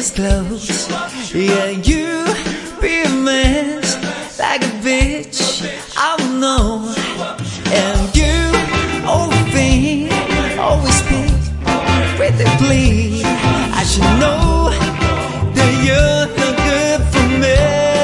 is close. Yeah, you be a mess like a bitch, I don't know. And you always think, always speak pretty please. I should know that you're not good for me,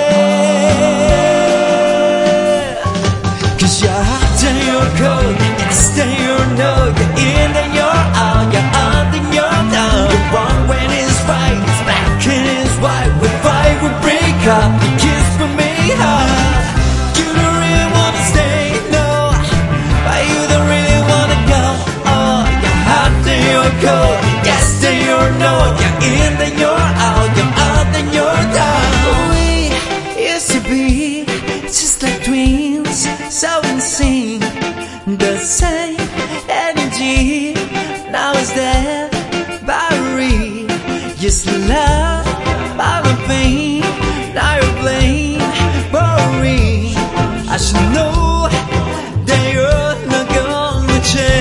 'cause you're hot and you're cold, yes and you're no, you're in and you're out, you're up and you're down. You're wrong when it's right, it's black and it's white. We fight, we break up, you kiss for me hard. You don't really wanna stay, no, but you don't really wanna go. Oh, you're hot and you're cold, yes and you're no, you're in and you're out, you're up and you're down. We used to be just like twins, so insane, the same energy. Now it's that battery, used to love by the pain. Now you're plain boring. I should know that you're not gonna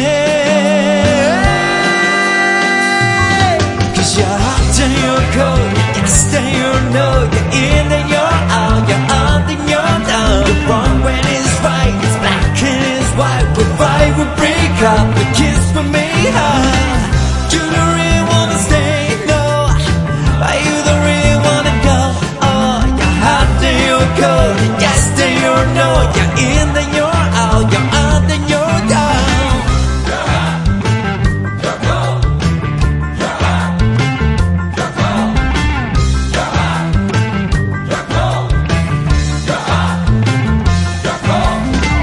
change, 'cause you're hot and you're cold, yes and you're no, you're in and you're out, you're up and you're down. You're wrong when it's right, it's black and it's white. We fight, we break up, we kiss for me hard. You don't really wanna stay, no, but you don't really wanna go. Oh, you're hot and you're cold, yes and you're no, you're in and you're out, you're up and you're down. You're hot, you're cold, you're hot, you're cold, you're hot, you're cold, you're hot, you're cold.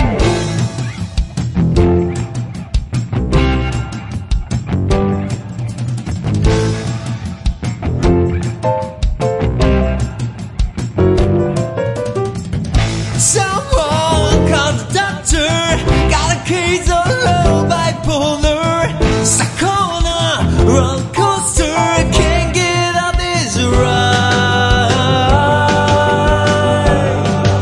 Someone call the doctor, got a case of low bipolar. Stuck on a roller coaster, can't get out this ride.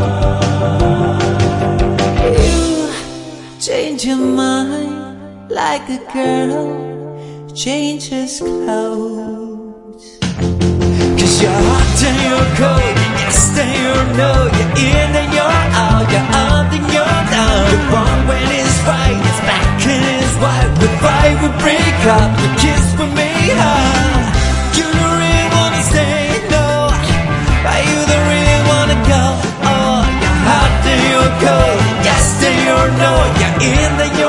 You change your mind like a girl changes clothes, 'cause you're hot and you're cold, yes and you're no, you're in and you're out, you're up and you're down. You're wrong when it's right, it's black and it's white. We fight, we break up, you kiss for me hard. You don't really wanna stay, no, but you don't really wanna go. Oh, you're hot and you're cold, yes and you're no, you're in and you're